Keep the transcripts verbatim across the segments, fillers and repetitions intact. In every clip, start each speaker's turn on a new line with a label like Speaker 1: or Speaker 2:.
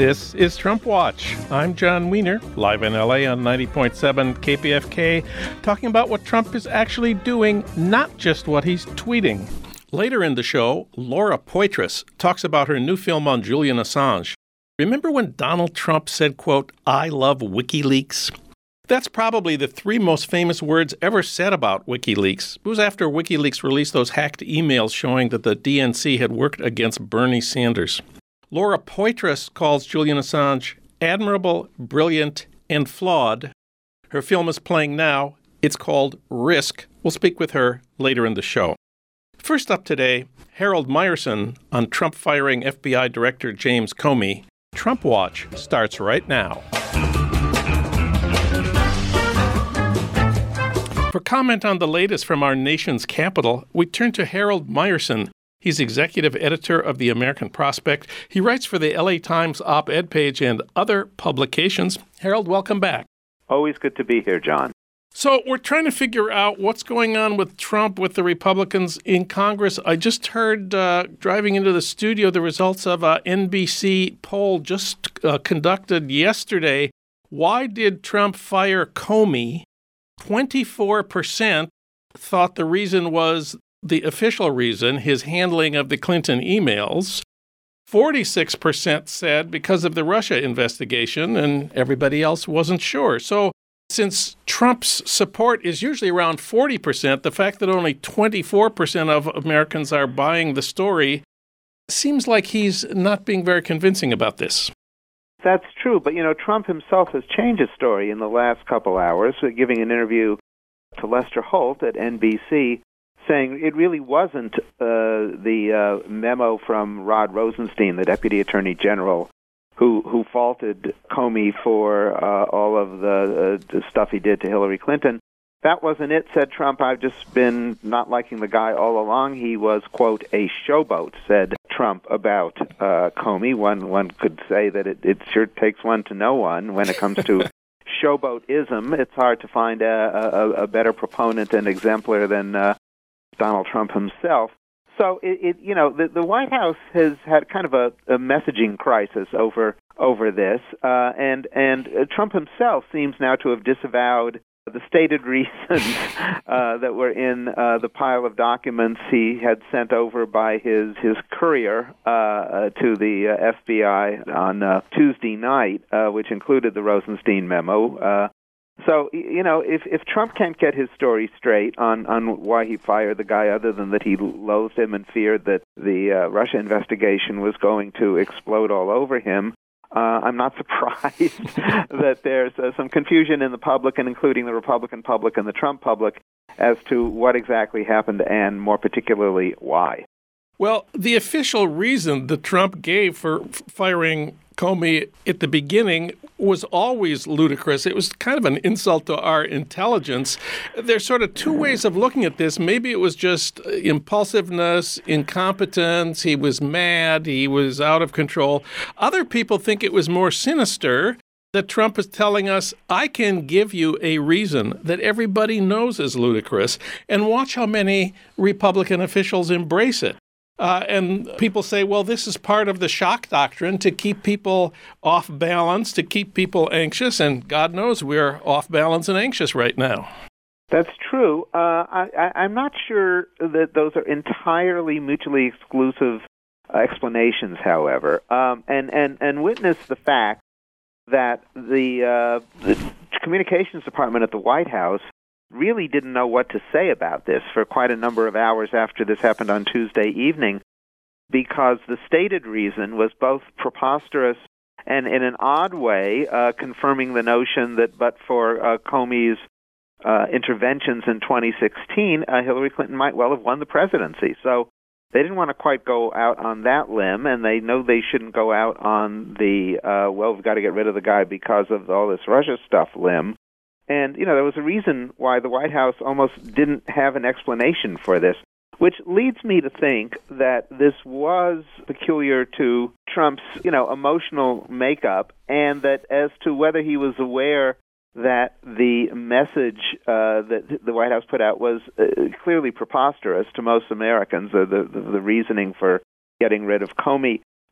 Speaker 1: This is Trump Watch. I'm John Wiener, live in L A on ninety point seven K P F K, talking about what Trump is actually doing, not just what he's tweeting. Later in the show, Laura Poitras talks about her new film on Julian Assange. Remember when Donald Trump said, quote, "I love WikiLeaks"? That's probably the three most famous words ever said about WikiLeaks. It was after WikiLeaks released those hacked emails showing that the D N C had worked against Bernie Sanders. Laura Poitras calls Julian Assange admirable, brilliant, and flawed. Her film is playing now. It's called Risk. We'll speak with her later in the show. First up today, Harold Meyerson on Trump firing F B I Director James Comey. Trump Watch starts right now. For comment on the latest from our nation's capital, we turn to Harold Meyerson. He's executive editor of the American Prospect. He writes for the L A Times op-ed page and other publications. Harold, welcome back.
Speaker 2: Always good to be here, John.
Speaker 1: So we're trying to figure out what's going on with Trump, with the Republicans in Congress. I just heard, uh, driving into the studio, the results of an N B C poll just uh, conducted yesterday. Why did Trump fire Comey? twenty-four percent thought the reason was the official reason, his handling of the Clinton emails. forty-six percent said because of the Russia investigation, and everybody else wasn't sure. So since Trump's support is usually around forty percent, the fact that only twenty-four percent of Americans are buying the story seems like he's not being very convincing about this.
Speaker 2: That's true, but, you know, Trump himself has changed his story in the last couple hours, giving an interview to Lester Holt at N B C, saying it really wasn't uh, the uh, memo from Rod Rosenstein, the Deputy Attorney General, who who faulted Comey for uh, all of the, uh, the stuff he did to Hillary Clinton. That wasn't it, said Trump. I've just been not liking the guy all along. He was, quote, a showboat, said Trump about uh, Comey. One one could say that it, it sure takes one to know one when it comes to showboatism. It's hard to find a, a, a better proponent and exemplar than uh, Donald Trump himself. So, it, it you know, the, the White House has had kind of a, a messaging crisis over over this, uh, and and uh, Trump himself seems now to have disavowed the stated reasons uh, that were in uh, the pile of documents he had sent over by his his courier uh, uh, to the uh, F B I on uh, Tuesday night, uh, which included the Rosenstein memo. Uh, so, you know, if if Trump can't get his story straight on, on why he fired the guy, other than that he loathed him and feared that the uh, Russia investigation was going to explode all over him, Uh, I'm not surprised that there's uh, some confusion in the public, and including the Republican public and the Trump public, as to what exactly happened and, more particularly, why.
Speaker 1: Well, the official reason that Trump gave for firing Comey at the beginning was always ludicrous. It was kind of an insult to our intelligence. There's sort of two ways of looking at this. Maybe it was just impulsiveness, incompetence, he was mad, he was out of control. Other people think it was more sinister, that Trump is telling us, I can give you a reason that everybody knows is ludicrous, and watch how many Republican officials embrace it. Uh, and people say, well, this is part of the shock doctrine to keep people off balance, to keep people anxious, and God knows we're off balance and anxious right now.
Speaker 2: That's true. Uh, I, I'm not sure that those are entirely mutually exclusive uh, explanations, however, um, and, and, and witness the fact that the, uh, the communications department at the White House really didn't know what to say about this for quite a number of hours after this happened on Tuesday evening, because the stated reason was both preposterous and, in an odd way, uh, confirming the notion that but for uh, Comey's uh, interventions in twenty sixteen, uh, Hillary Clinton might well have won the presidency. So they didn't want to quite go out on that limb, and they know they shouldn't go out on the, uh, well, we've got to get rid of the guy because of all this Russia stuff limb. And, you know, there was a reason why the White House almost didn't have an explanation for this, which leads me to think that this was peculiar to Trump's, you know, emotional makeup, and that as to whether he was aware that the message uh, that the White House put out was uh, clearly preposterous to most Americans, uh, the, the, the reasoning for getting rid of Comey.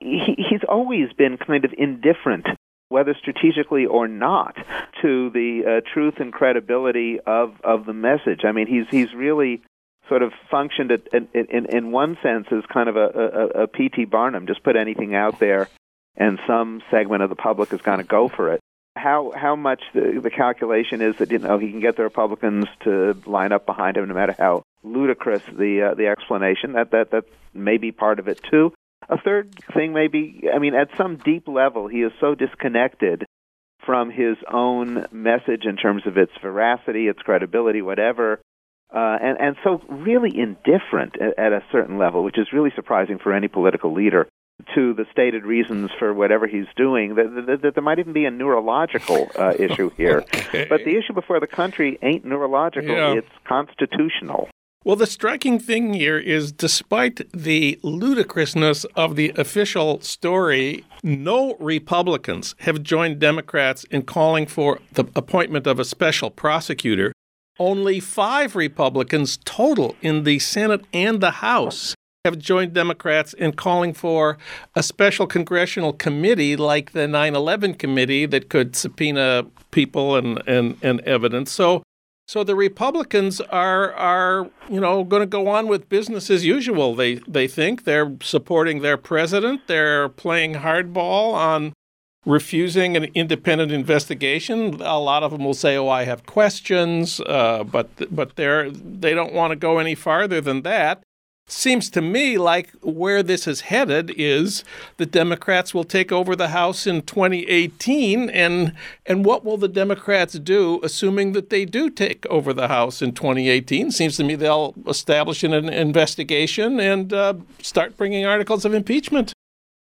Speaker 2: he, he's always been kind of indifferent, whether strategically or not, to the uh, truth and credibility of, of the message. I mean, he's he's really sort of functioned at, in, in, in one sense as kind of a, a, a P T Barnum, just put anything out there and some segment of the public is going to go for it. How how much the, the calculation is that, you know, he can get the Republicans to line up behind him no matter how ludicrous the uh, the explanation, that, that, that may be part of it too. A third thing may be, I mean, at some deep level, he is so disconnected from his own message in terms of its veracity, its credibility, whatever, uh, and, and so really indifferent at, at a certain level, which is really surprising for any political leader, to the stated reasons for whatever he's doing, that, that, that there might even be a neurological uh, issue here. Okay. But the issue before the country ain't neurological, yeah. It's constitutional.
Speaker 1: Well, the striking thing here is, despite the ludicrousness of the official story, no Republicans have joined Democrats in calling for the appointment of a special prosecutor. Only five Republicans total in the Senate and the House have joined Democrats in calling for a special congressional committee like the nine eleven committee that could subpoena people and, and, and evidence. So so the Republicans are, are you know, going to go on with business as usual, they, they think. They're supporting their president. They're playing hardball on refusing an independent investigation. A lot of them will say, oh, I have questions, uh, but but they're they don't want to go any farther than that. Seems to me like where this is headed is the Democrats will take over the House in twenty eighteen, and and what will the Democrats do, assuming that they do take over the House in twenty eighteen? Seems to me they'll establish an investigation and uh, start bringing articles of impeachment.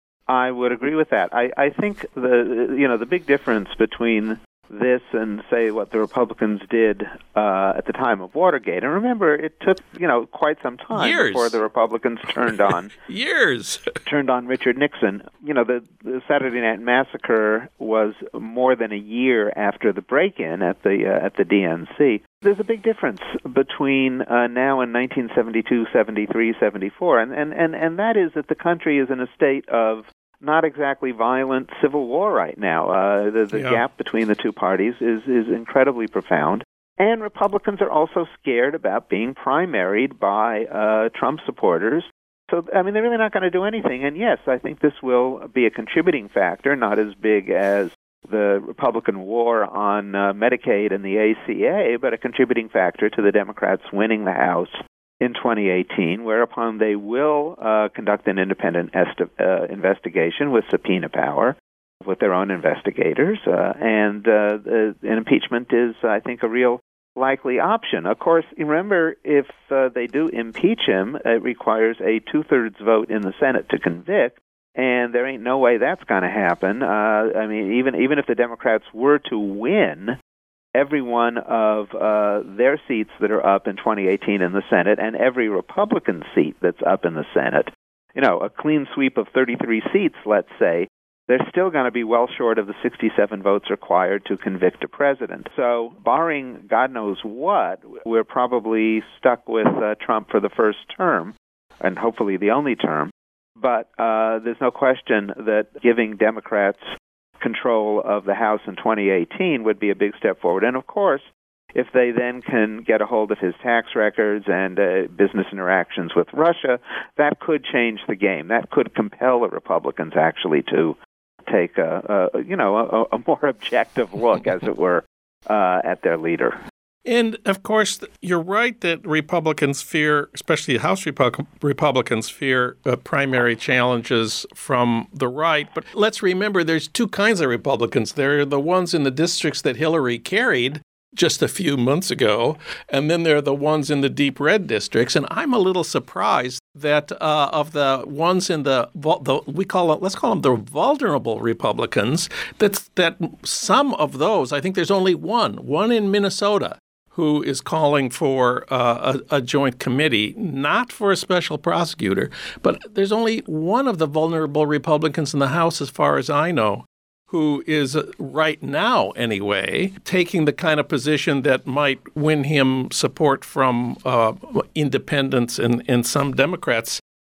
Speaker 2: I would agree with that. I, I think the you know the big difference between this and, say, what the Republicans did uh, at the time of Watergate. And remember, it took, you know, quite some time
Speaker 1: Years.
Speaker 2: before the Republicans turned on
Speaker 1: Years
Speaker 2: turned on Richard Nixon. You know, the, the Saturday Night Massacre was more than a year after the break-in at the uh, at the D N C. There's a big difference between uh, now and nineteen seventy-two, seventy-three, seventy-four, and, and, and, and that is that the country is in a state of not exactly violent civil war right now. Uh, the the yeah. gap between the two parties is, is incredibly profound. And Republicans are also scared about being primaried by uh, Trump supporters. So, I mean, they're really not going to do anything. And yes, I think this will be a contributing factor, not as big as the Republican war on uh, Medicaid and the A C A, but a contributing factor to the Democrats winning the House in twenty eighteen, whereupon they will uh, conduct an independent esti- uh, investigation with subpoena power with their own investigators, uh, and uh, the, an impeachment is, I think, a real likely option. Of course, remember, if uh, they do impeach him, it requires a two-thirds vote in the Senate to convict, and there ain't no way that's going to happen. Uh, I mean, even even if the Democrats were to win every one of uh, their seats that are up in twenty eighteen in the Senate and every Republican seat that's up in the Senate, you know, a clean sweep of thirty-three seats, let's say, they're still going to be well short of the sixty-seven votes required to convict a president. So, barring God knows what, we're probably stuck with uh, Trump for the first term, and hopefully the only term. But uh, there's no question that giving Democrats control of the House in twenty eighteen would be a big step forward. And of course, if they then can get a hold of his tax records and uh, business interactions with Russia, that could change the game. That could compel the Republicans actually to take a, a you know a, a more objective look, as it were, uh, at their leader.
Speaker 1: And, of course, you're right that Republicans fear, especially House Repu- Republicans fear uh, primary challenges from the right. But let's remember there's two kinds of Republicans. There are the ones in the districts that Hillary carried just a few months ago, and then there are the ones in the deep red districts. And I'm a little surprised that uh, of the ones in the, the we call it, let's call them the vulnerable Republicans, that that some of those, I think there's only one, one in Minnesota, who is calling for uh, a, a joint committee, not for a special prosecutor. But there's only one of the vulnerable Republicans in the House, as far as I know, who is uh, right now, anyway, taking the kind of position that might win him support from uh, independents and, and some Democrats.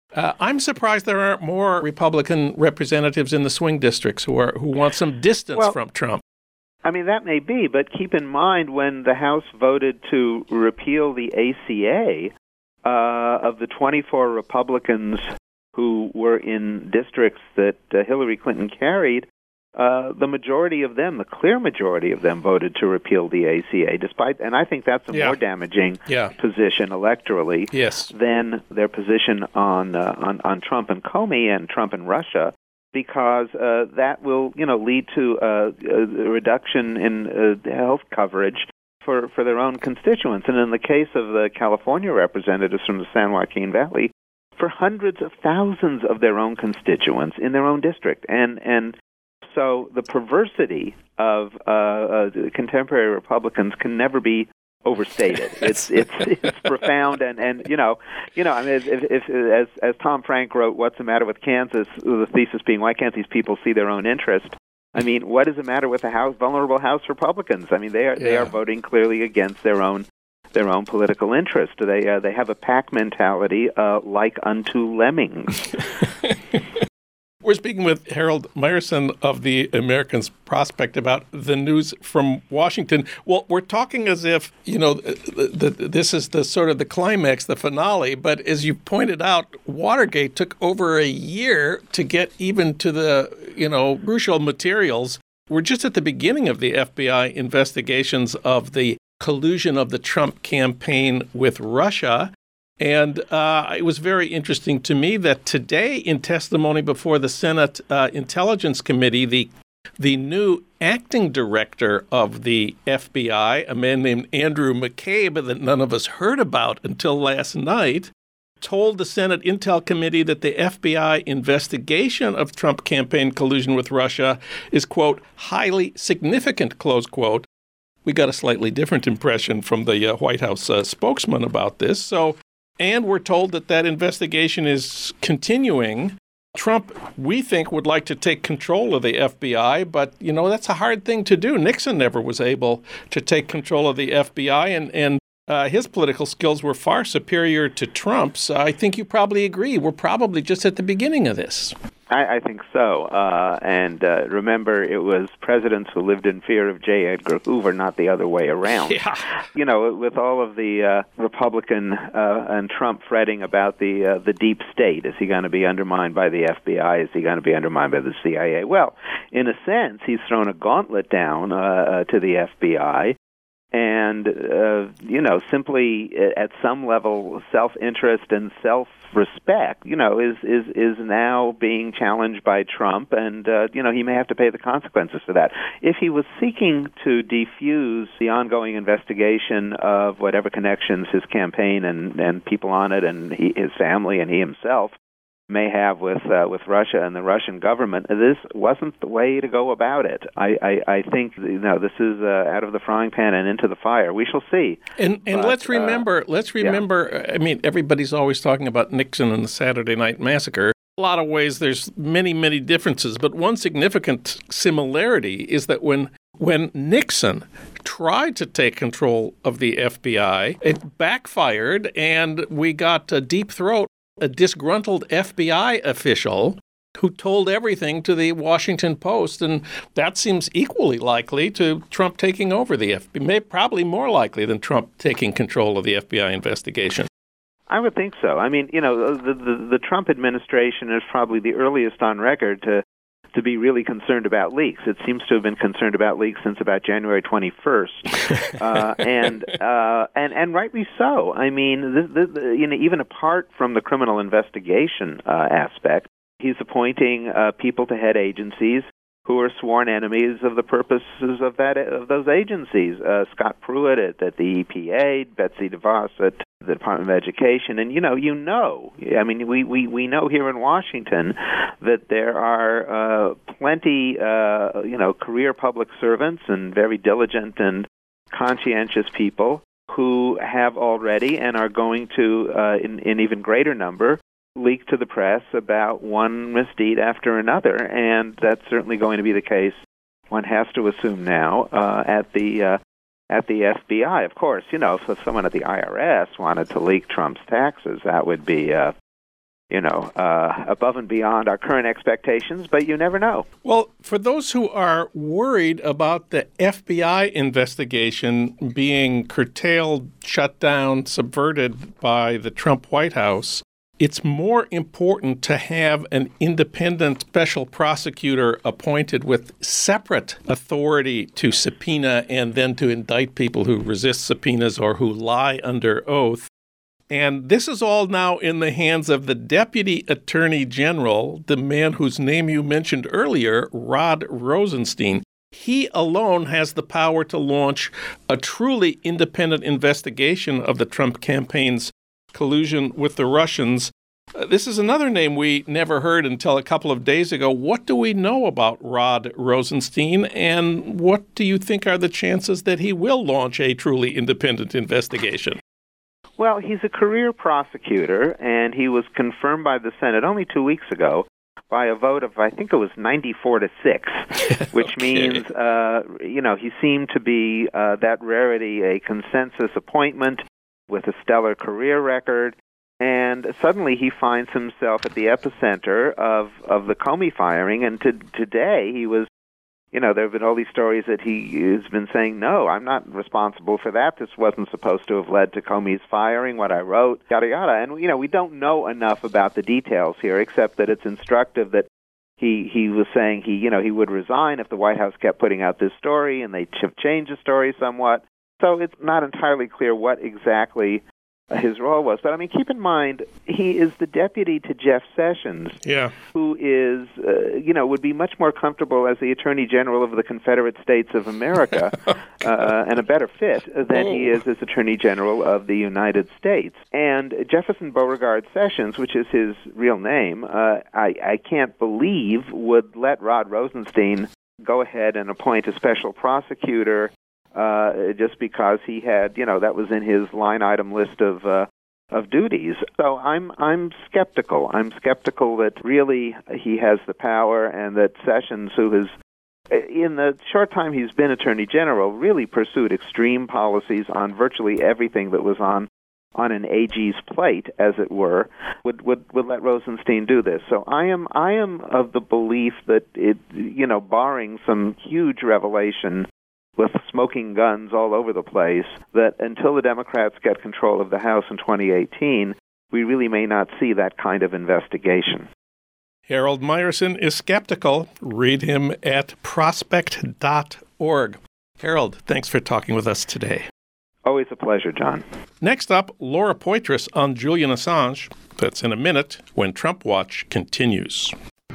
Speaker 1: Uh, I'm surprised there aren't more Republican representatives in the swing districts who are who want some distance
Speaker 2: well, from
Speaker 1: Trump.
Speaker 2: I mean, that may be, but keep in mind when the House voted to repeal the A C A, uh, of the twenty-four Republicans who were in districts that uh, Hillary Clinton carried, Uh, the majority of them, the clear majority of them, voted to repeal the A C A, despite, and I think that's a
Speaker 1: yeah.
Speaker 2: more damaging
Speaker 1: yeah.
Speaker 2: position electorally
Speaker 1: yes.
Speaker 2: than their position on, uh, on on Trump and Comey and Trump and Russia, because uh, that will, you know, lead to uh, a reduction in uh, health coverage for for their own constituents. And in the case of the California representatives from the San Joaquin Valley, for hundreds of thousands of their own constituents in their own district, and and. So the perversity of uh, uh, contemporary Republicans can never be overstated. It's it's it's profound, and, and you know you know I mean, if, if, as as Tom Frank wrote, "What's the matter with Kansas?" The thesis being, why can't these people see their own interest? I mean, what is the matter with the House vulnerable House Republicans? I mean, they are yeah. they are voting clearly against their own their own political interest. They uh, they have a pack mentality, uh, like unto lemmings.
Speaker 1: We're speaking with Harold Meyerson of the American Prospect about the news from Washington. Well, we're talking as if, you know, the, the, this is the sort of the climax, the finale. But as you pointed out, Watergate took over a year to get even to the, you know, crucial materials. We're just at the beginning of the F B I investigations of the collusion of the Trump campaign with Russia. And uh, it was very interesting to me that today, in testimony before the Senate uh, Intelligence Committee, the the new acting director of the F B I, a man named Andrew McCabe that none of us heard about until last night, told the Senate Intel Committee that the F B I investigation of Trump campaign collusion with Russia is, quote, highly significant, close quote. We got a slightly different impression from the uh, White House uh, spokesman about this. So. And we're told that that investigation is continuing. Trump, we think, would like to take control of the F B I, but, you know, that's a hard thing to do. Nixon never was able to take control of the F B I, and, and uh, his political skills were far superior to Trump's. I think you probably agree. We're probably just at the beginning of this.
Speaker 2: I, I think so. Uh, and uh, remember, it was presidents who lived in fear of J. Edgar Hoover, not the other way around.
Speaker 1: Yeah.
Speaker 2: You know, with all of the uh, Republican uh, and Trump fretting about the uh, the deep state, is he going to be undermined by the F B I? Is he going to be undermined by the C I A? Well, in a sense, he's thrown a gauntlet down uh, uh, to the F B I. And, uh, you know, simply at some level, self-interest and self-respect, you know, is, is, is now being challenged by Trump, and, uh, you know, he may have to pay the consequences for that. If he was seeking to defuse the ongoing investigation of whatever connections his campaign and, and people on it and he, his family and he himself may have with uh, with Russia and the Russian government, this wasn't the way to go about it. I, I, I think, you know, this is uh, out of the frying pan and into the fire. We shall see.
Speaker 1: And and
Speaker 2: but,
Speaker 1: let's remember, uh, let's remember. Yeah. I mean, everybody's always talking about Nixon and the Saturday Night Massacre. A lot of ways, there's many, many differences, but one significant similarity is that when when Nixon tried to take control of the F B I, it backfired, and we got a deep throat. A disgruntled F B I official who told everything to the Washington Post, and that seems equally likely to Trump taking over the F B I, maybe probably more likely than Trump taking control of the F B I investigation.
Speaker 2: I would think so. I mean, you know, the, the, the Trump administration is probably the earliest on record to to be really concerned about leaks. It seems to have been concerned about leaks since about January twenty-first, uh, and uh, and and rightly so. I mean, the, the, the, you know, even apart from the criminal investigation uh, aspect, he's appointing uh, people to head agencies who are sworn enemies of the purposes of that of those agencies. Uh, Scott Pruitt at, at the E P A, Betsy DeVos at the Department of Education, and you know, you know, I mean, we, we, we know here in Washington that there are uh, plenty, uh, you know, career public servants and very diligent and conscientious people who have already and are going to, uh, in, in even greater number, leak to the press about one misdeed after another, and that's certainly going to be the case, one has to assume now, uh, at the uh, at the F B I. Of course, you know, if someone at the I R S wanted to leak Trump's taxes, that would be uh, you know, uh, above and beyond our current expectations, but you never know.
Speaker 1: Well, for those who are worried about the F B I investigation being curtailed, shut down, subverted by the Trump White House, it's more important to have an independent special prosecutor appointed with separate authority to subpoena and then to indict people who resist subpoenas or who lie under oath. And this is all now in the hands of the Deputy Attorney General, the man whose name you mentioned earlier, Rod Rosenstein. He alone has the power to launch a truly independent investigation of the Trump campaign's collusion with the Russians. Uh, this is another name we never heard until a couple of days ago. What do we know about Rod Rosenstein, and what do you think are the chances that he will launch a truly independent investigation?
Speaker 2: Well, he's a career prosecutor, and he was confirmed by the Senate only two weeks ago by a vote of, I think it was ninety-four to six, which okay. means, uh, you know, he seemed to be uh, that rarity, a consensus appointment with a stellar career record, and suddenly he finds himself at the epicenter of, of the Comey firing, and to, today he was, you know, there have been all these stories that he has been saying, no, I'm not responsible for that. This wasn't supposed to have led to Comey's firing, what I wrote, yada, yada. And, you know, we don't know enough about the details here, except that it's instructive that he, he was saying he, you know, he would resign if the White House kept putting out this story, and they ch- changed the story somewhat. So it's not entirely clear what exactly his role was. But, I mean, keep in mind, he is the deputy to Jeff Sessions,
Speaker 1: yeah.
Speaker 2: who is, uh, you know, would be much more comfortable as the Attorney General of the Confederate States of America uh, and a better fit than oh. he is as Attorney General of the United States. And Jefferson Beauregard Sessions, which is his real name, uh, I, I can't believe would let Rod Rosenstein go ahead and appoint a special prosecutor Uh, just because he had, you know, that was in his line item list of uh, of duties. So I'm I'm skeptical. I'm skeptical that really he has the power, and that Sessions, who has, in the short time he's been Attorney General, really pursued extreme policies on virtually everything that was on on an A G's plate, as it were, would, would would let Rosenstein do this. So I am I am of the belief that it, you know, barring some huge revelation with smoking guns all over the place, that until the Democrats get control of the House in twenty eighteen, we really may not see that kind of investigation.
Speaker 1: Harold Meyerson is skeptical. Read him at prospect dot org. Harold, thanks for talking with us today.
Speaker 2: Always a pleasure, John.
Speaker 1: Next up, Laura Poitras on Julian Assange. That's in a minute when Trump Watch continues.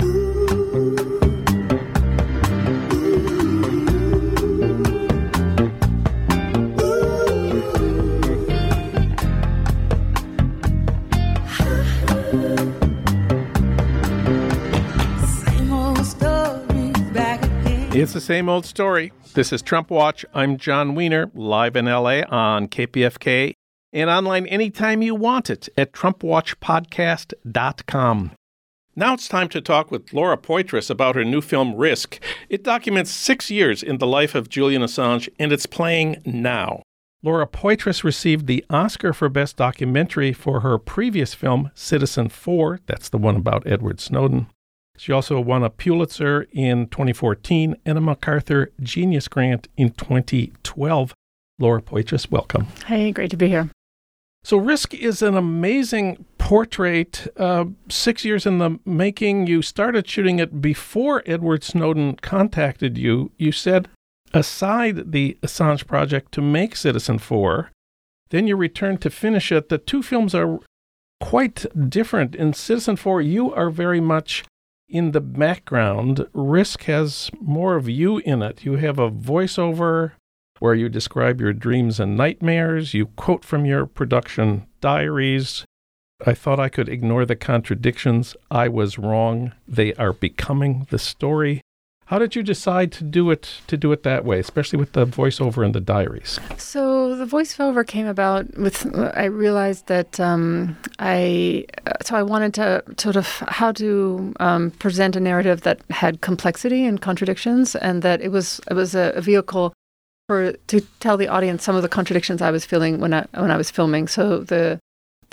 Speaker 1: It's the same old story. This is Trump Watch. I'm John Wiener, live in L A on K P F K and online anytime you want it at trump watch podcast dot com. Now it's time to talk with Laura Poitras about her new film, Risk. It documents six years in the life of Julian Assange, and it's playing now. Laura Poitras received the Oscar for Best Documentary for her previous film, Citizen Four. That's the one about Edward Snowden. She also won a Pulitzer in twenty fourteen and a MacArthur Genius Grant in twenty twelve. Laura Poitras, welcome.
Speaker 3: Hey, great to be here.
Speaker 1: So Risk is an amazing portrait. Uh, six years in the making. You started shooting it before Edward Snowden contacted you. You said aside the Assange project to make Citizen Four. Then you returned to finish it. The two films are quite different. In Citizen Four, you are very much in the background. Risk has more of you in it. You have a voiceover where you describe your dreams and nightmares. You quote from your production diaries. I thought I could ignore the contradictions. I was wrong. They are becoming the story. How did you decide to do it to do it that way, especially with the voiceover and the diaries?
Speaker 3: So the voiceover came about with, I realized that um, I, so I wanted to sort of how to um, present a narrative that had complexity and contradictions, and that it was it was a, a vehicle for to tell the audience some of the contradictions I was feeling when I when I was filming. So the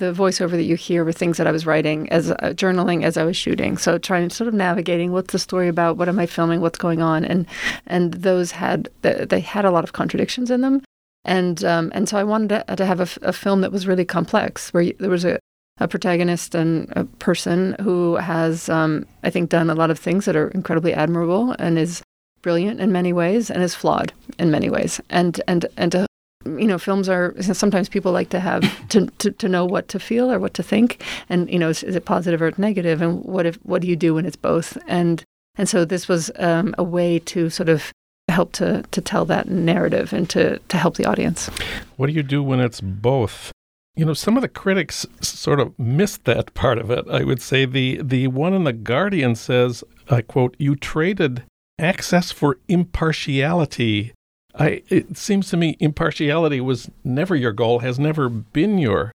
Speaker 3: the voiceover that you hear were things that I was writing as uh, journaling as I was shooting. So trying to sort of navigating what's the story about, what am I filming, what's going on, and and those had they had a lot of contradictions in them, and um, and so I wanted to, to have a, a film that was really complex, where there was a, a protagonist and a person who has um, I think done a lot of things that are incredibly admirable and is brilliant in many ways and is flawed in many ways, and and and to you know, films are, sometimes people like to have, to, to, to know what to feel or what to think. And, you know, is, is it positive or negative? And what if, what do you do when it's both? And and so this was um, a way to sort of help to, to tell that narrative and to, to help the audience.
Speaker 1: What do you do when it's both? You know, some of the critics sort of missed that part of it. I would say the, the one in The Guardian says, I quote, "You traded access for impartiality." I, it seems to me impartiality was never your goal, has never been your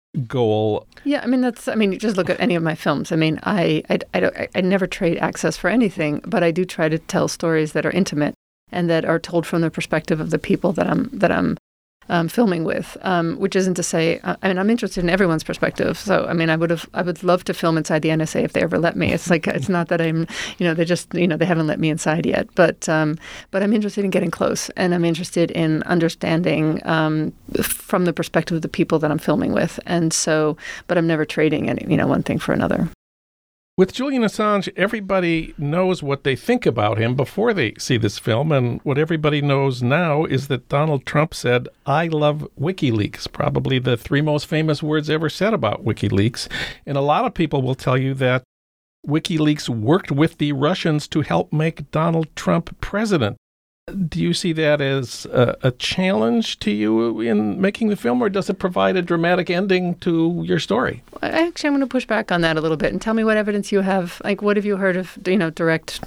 Speaker 1: goal.
Speaker 3: Yeah, I mean, that's, I mean, just look at any of my films. I mean, I, I, I, don't, I never trade access for anything, but I do try to tell stories that are intimate and that are told from the perspective of the people that I'm, that I'm um, filming with, um, which isn't to say, uh, I mean, I'm interested in everyone's perspective. So, I mean, I would have, I would love to film inside the N S A if they ever let me. It's like, it's not that I'm, you know, they just, you know, they haven't let me inside yet, but, um, but I'm interested in getting close, and I'm interested in understanding um, from the perspective of the people that I'm filming with. And so, but I'm never trading any, you know, one thing for another.
Speaker 1: With Julian Assange, everybody knows what they think about him before they see this film, and what everybody knows now is that Donald Trump said, "I love WikiLeaks," probably the three most famous words ever said about WikiLeaks. And a lot of people will tell you that WikiLeaks worked with the Russians to help make Donald Trump president. Do you see that as a, a challenge to you in making the film, or does it provide a dramatic ending to your story?
Speaker 3: Actually, I'm going to push back on that a little bit and tell me what evidence you have. Like, what have you heard of, you know, direct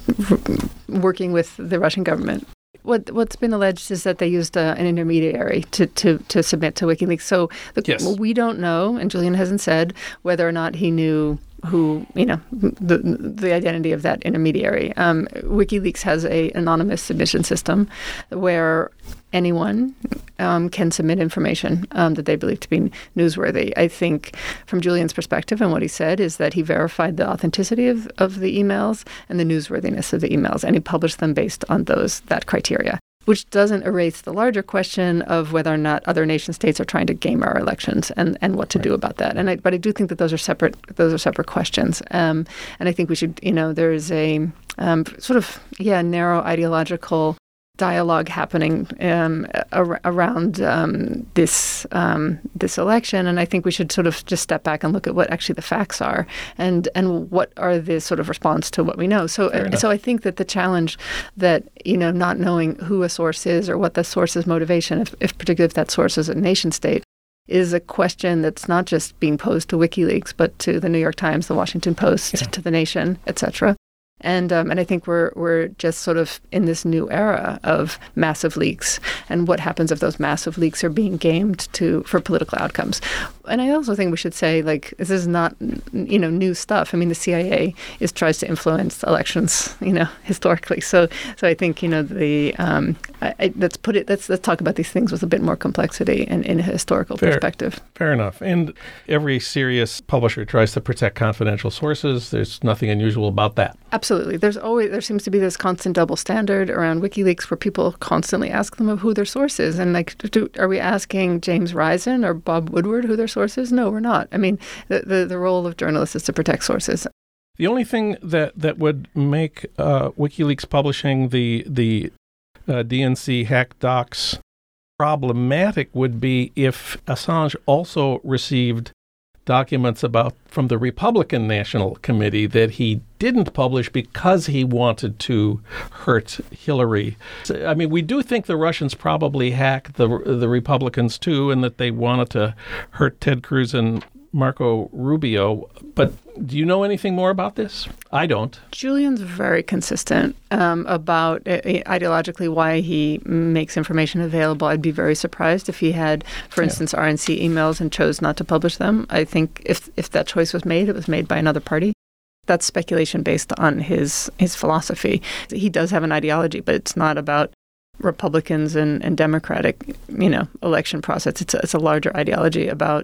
Speaker 3: working with the Russian government? What, what's been alleged is that they used uh, an intermediary to, to, to submit to WikiLeaks. So the,
Speaker 1: yes.
Speaker 3: we don't know, and Julian hasn't said, whether or not he knew who, you know, the the identity of that intermediary. Um, WikiLeaks has a anonymous submission system where anyone um, can submit information um, that they believe to be newsworthy. I think from Julian's perspective and what he said is that he verified the authenticity of, of the emails and the newsworthiness of the emails, and he published them based on those that criteria, which doesn't erase the larger question of whether or not other nation states are trying to game our elections and, and what to right. do about that. And I, but I do think that those are separate. Those are separate questions. Um, and I think we should, you know, there is a um, sort of yeah narrow ideological dialogue happening um, ar- around um, this um, this election, and I think we should sort of just step back and look at what actually the facts are, and and what are the sort of response to what we know. So, uh, so I think that the challenge that you know, not knowing who a source is or what the source's motivation, if, if particularly if that source is a nation state, is a question that's not just being posed to WikiLeaks, but to the New York Times, the Washington Post, yeah. to The Nation, et cetera. And um, and I think we're we're just sort of in this new era of massive leaks, and what happens if those massive leaks are being gamed to for political outcomes. And I also think we should say, like, this is not, you know, new stuff. I mean, the C I A is tries to influence elections, you know, historically. So so I think, you know, the um, I, I, let's put it let's let's talk about these things with a bit more complexity and in a historical
Speaker 1: fair,
Speaker 3: perspective.
Speaker 1: Fair enough. And every serious publisher tries to protect confidential sources. There's nothing unusual about that.
Speaker 3: Absolutely. Absolutely. There's always there seems to be this constant double standard around WikiLeaks where people constantly ask them of who their source is. And like, do, are we asking James Risen or Bob Woodward who their source is? No, we're not. I mean, the, the, the role of journalists is to protect sources.
Speaker 1: The only thing that, that would make uh, WikiLeaks publishing the, the uh, D N C hack docs problematic would be if Assange also received documents about from the Republican National Committee that he didn't publish because he wanted to hurt Hillary. So, I mean, we do think the Russians probably hacked the the Republicans too, and that they wanted to hurt Ted Cruz and Marco Rubio. But do you know anything more about this? I don't.
Speaker 3: Julian's very consistent um, about uh, ideologically why he makes information available. I'd be very surprised if he had, for instance, yeah. R N C emails and chose not to publish them. I think if if that choice was made, it was made by another party. That's speculation based on his his philosophy. He does have an ideology, but it's not about Republicans and, and Democratic, you know, election process. It's a, it's a larger ideology about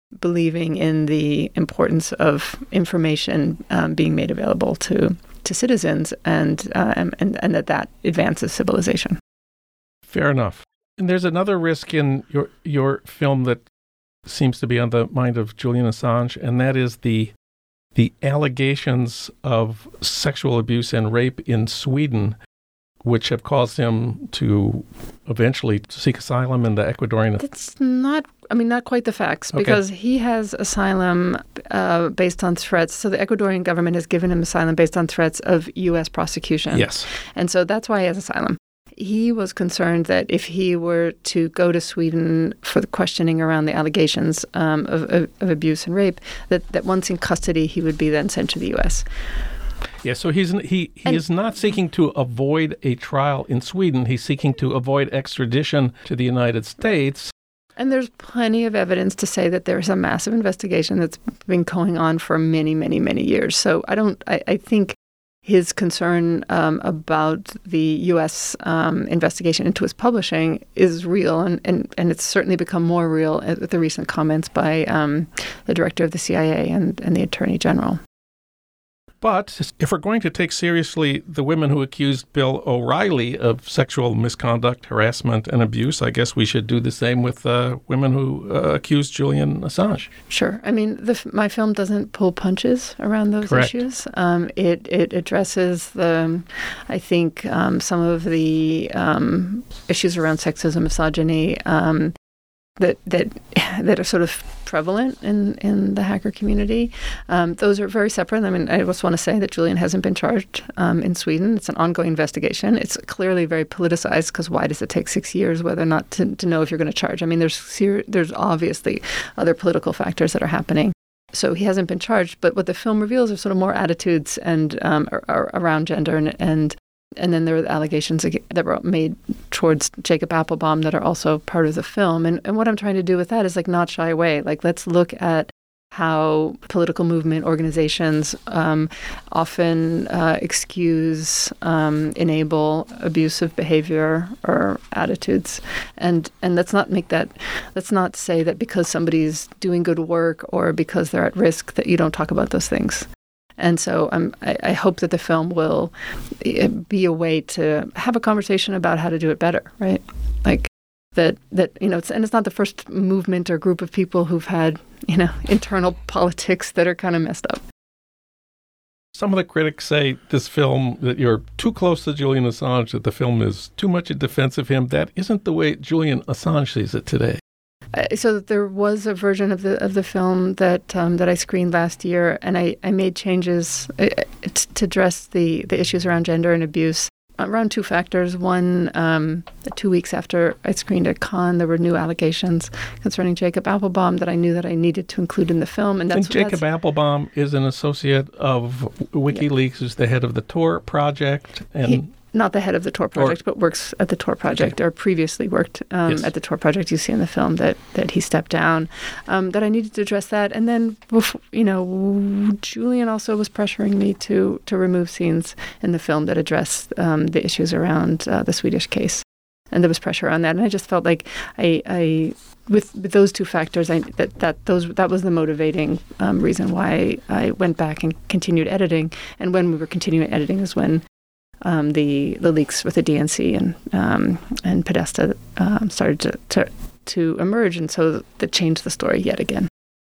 Speaker 3: believing in the importance of information um, being made available to, to citizens, and, uh, and and that that advances civilization.
Speaker 1: Fair enough. And there's another risk in your your film that seems to be on the mind of Julian Assange, and that is the the allegations of sexual abuse and rape in Sweden, which have caused him to eventually seek asylum in the Ecuadorian.
Speaker 3: That's not, I mean, not quite the facts,
Speaker 1: Okay.
Speaker 3: because he has asylum uh, based on threats. So the Ecuadorian government has given him asylum based on threats of U S prosecution.
Speaker 1: Yes.
Speaker 3: And so that's why he has asylum. He was concerned that if he were to go to Sweden for the questioning around the allegations um, of, of, of abuse and rape, that, that once in custody, he would be then sent to the U S.
Speaker 1: Yeah, so he's he, he
Speaker 3: And-
Speaker 1: is not seeking to avoid a trial in Sweden. He's seeking to avoid extradition to the United States.
Speaker 3: And there's plenty of evidence to say that there's a massive investigation that's been going on for many, many, many years. So I don't, I, I think his concern um, about the U S um, investigation into his publishing is real, and, and, and it's certainly become more real with the recent comments by um, the director of the C I A and, and the Attorney General.
Speaker 1: But if we're going to take seriously the women who accused Bill O'Reilly of sexual misconduct, harassment, and abuse, I guess we should do the same with uh, women who uh, accused Julian Assange.
Speaker 3: Sure. I mean, the, my film doesn't pull punches around those
Speaker 1: Correct.
Speaker 3: issues. Um, it, it addresses, the, I think, um, some of the um, issues around sexism, misogyny, um, that that that are sort of prevalent in, in the hacker community. Um, those are very separate. I mean, I just want to say that Julian hasn't been charged um, in Sweden. It's an ongoing investigation. It's clearly very politicized, because why does it take six years whether or not to, to know if you're going to charge? I mean, there's ser- there's obviously other political factors that are happening. So he hasn't been charged. But what the film reveals are sort of more attitudes and um, are, are around gender and, and And then there are the allegations that were made towards Jacob Appelbaum that are also part of the film. And, and what I'm trying to do with that is like not shy away. Like, let's look at how political movement organizations um, often uh, excuse, um, enable abusive behavior or attitudes. And and let's not make that, let's not say that because somebody's doing good work or because they're at risk that you don't talk about those things. And so um, I, I hope that the film will be a way to have a conversation about how to do it better, right? Like that, that you know, it's, and it's not the first movement or group of people who've had, you know, internal politics that are kind of messed up.
Speaker 1: Some of the critics say this film, that you're too close to Julian Assange, that the film is too much in defense of him. That isn't the way Julian Assange sees it today.
Speaker 3: Uh, so there was a version of the of the film that um, that I screened last year, and I, I made changes uh, t- to address the, the issues around gender and abuse around two factors. One, um, two weeks after I screened at Cannes, there were new allegations concerning Jacob Appelbaum that I knew that I needed to include in the film. And, that's,
Speaker 1: and Jacob
Speaker 3: that's,
Speaker 1: Appelbaum is an associate of WikiLeaks, yeah. who's the head of the Tor project. And
Speaker 3: he, Not the head of the Tor project,
Speaker 1: or,
Speaker 3: but works at the Tor project, okay. or previously worked um, yes. at the Tor project. You see in the film that that he stepped down. Um, that I needed to address that, and then before, you know, Julian also was pressuring me to to remove scenes in the film that address um, the issues around uh, the Swedish case, and there was pressure on that. And I just felt like I, I with, with those two factors, I, that that those that was the motivating um, reason why I went back and continued editing. And when we were continuing editing is when. Um, the the leaks with the D N C and um, and Podesta um, started to, to to emerge, and so that changed the story yet again.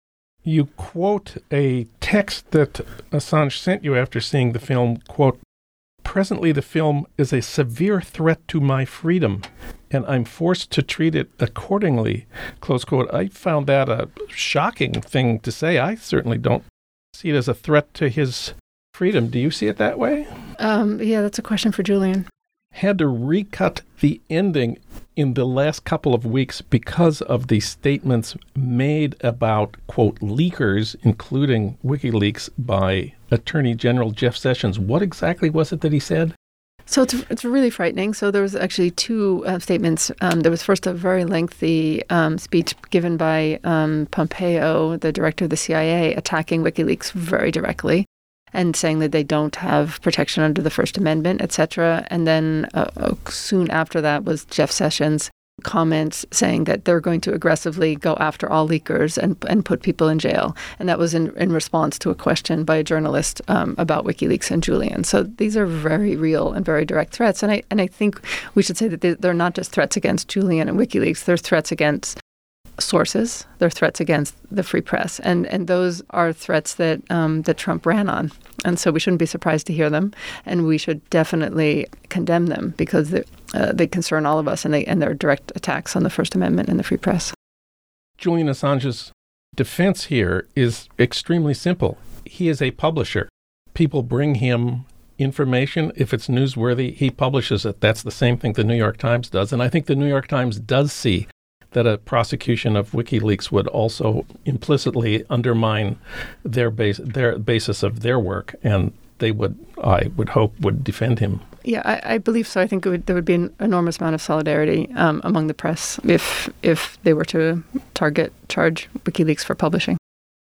Speaker 1: You quote a text that Assange sent you after seeing the film, quote, "Presently the film is a severe threat to my freedom, and I'm forced to treat it accordingly," close quote. I found that a shocking thing to say. I certainly don't see it as a threat to his freedom. Do you see it that way?
Speaker 3: Um, yeah, that's a question for Julian.
Speaker 1: Had to recut the ending in the last couple of weeks because of the statements made about, quote, leakers, including WikiLeaks, by Attorney General Jeff Sessions. What exactly was it that he said?
Speaker 3: So it's it's really frightening. So there was actually two uh, statements. Um, there was first a very lengthy um, speech given by um, Pompeo, the director of the C I A, attacking WikiLeaks very directly, and saying that they don't have protection under the First Amendment, et cetera. And then uh, soon after that was Jeff Sessions comments saying that they're going to aggressively go after all leakers and and put people in jail. And that was in, in response to a question by a journalist um, about WikiLeaks and Julian. So these are very real and very direct threats. And I and I think we should say that they, they're not just threats against Julian and WikiLeaks. They're threats against sources. They're threats against the free press. And and those are threats that um, that Trump ran on. And so we shouldn't be surprised to hear them. And we should definitely condemn them because they, uh, they concern all of us and, they, and they're direct attacks on the First Amendment and the free press.
Speaker 1: Julian Assange's defense here is extremely simple. He is a publisher. People bring him information. If it's newsworthy, he publishes it. That's the same thing the New York Times does. And I think the New York Times does see that a prosecution of WikiLeaks would also implicitly undermine their base, their basis of their work, and they would, I would hope, would defend him.
Speaker 3: Yeah, I, I believe so. I think it would, there would be an enormous amount of solidarity um, among the press if if they were to target, charge WikiLeaks for publishing.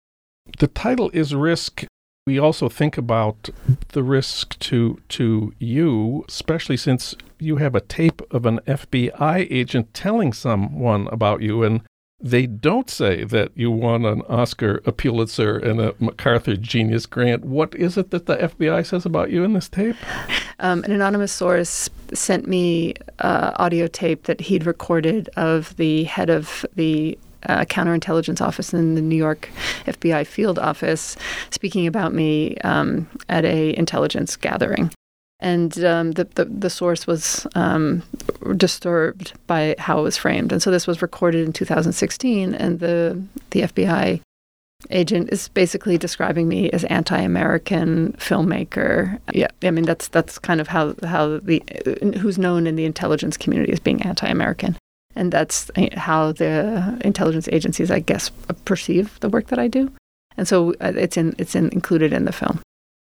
Speaker 1: The title is Risk. We also think about the risk to to you, especially since you have a tape of an F B I agent telling someone about you, and they don't say that you won an Oscar, a Pulitzer, and a MacArthur Genius Grant. What is it that the F B I says about you in this tape?
Speaker 3: Um, an anonymous source sent me uh, audio tape that he'd recorded of the head of the Uh, counterintelligence office in the New York F B I field office speaking about me um, at a intelligence gathering. And um, the, the the source was um, disturbed by how it was framed. And so this was recorded in two thousand sixteen, and the the F B I agent is basically describing me as anti-American filmmaker. Yeah, I mean, that's that's kind of how, how the who's known in the intelligence community as being anti-American. And that's how the intelligence agencies, I guess, perceive the work that I do. And so it's in it's in, included in the film.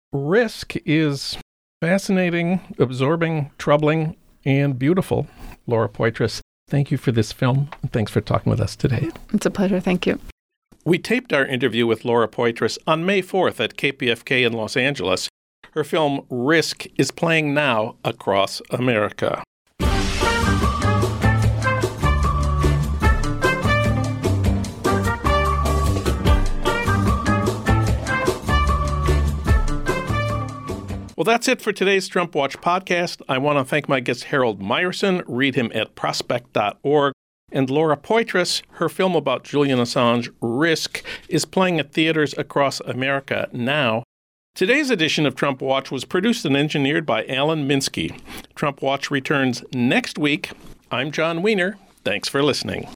Speaker 1: Risk is fascinating, absorbing, troubling, and beautiful. Laura Poitras, thank you for this film, and thanks for talking with us today.
Speaker 3: It's a pleasure. Thank you.
Speaker 1: We taped our interview with Laura Poitras on May fourth at K P F K in Los Angeles. Her film, Risk, is playing now across America. Well, that's it for today's Trump Watch podcast. I want to thank my guest Harold Meyerson. Read him at prospect dot org. And Laura Poitras, her film about Julian Assange, Risk, is playing at theaters across America now. Today's edition of Trump Watch was produced and engineered by Alan Minsky. Trump Watch returns next week. I'm John Wiener. Thanks for listening.